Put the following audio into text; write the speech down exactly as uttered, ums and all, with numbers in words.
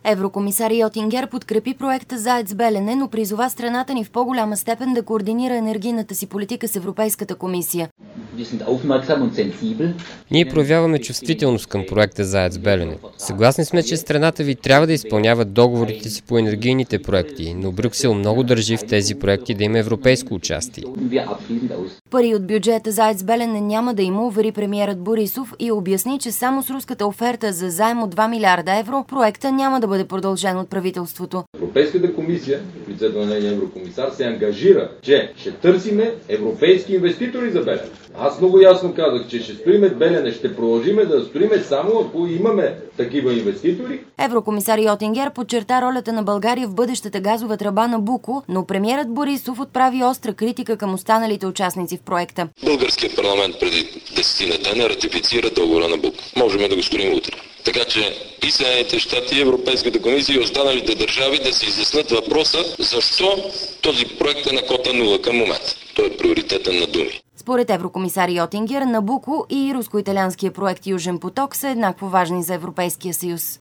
Еврокомисар Йотингер подкрепи проекта за АЕЦ Белене, но призова страната ни в по-голяма степен да координира енергийната си политика с Европейската комисия. Ние проявяваме чувствителност към проекта за АЕЦ Белене. Съгласни сме, че страната ви трябва да изпълнява договорите си по енергийните проекти, но Брюксел много държи в тези проекти да има европейско участие. Пари от бюджета за АЕЦ Белене няма да има, увери премиерът Борисов и обясни, че само с руската оферта за заем от два милиарда евро проекта няма да бъде продължен от правителството. Европейската комисия, в лицето на нейния еврокомисар, се ангажира, че ще търсиме европейски инвеститори за Белене. Аз много ясно казах, че ще строиме Белене, ще продължиме да строиме само ако имаме такива инвеститори. Еврокомисар Йотингер подчерта ролята на България в бъдещата газова тръба Набуко, но премиерът Борисов отправи остра критика към останалите участници в проекта. Българският парламент преди десетина дена ратифицира договора Набуко. Можем да го строим утре. Така че и Съединените щати, Европейската комисия и останалите държави да се изяснат въпроса защо този проект е на кота нула към момента. Той е приоритетен на думи. Според еврокомисар Йотингер, Набуко и руско-италианския проект Южен поток са еднакво важни за Европейския съюз.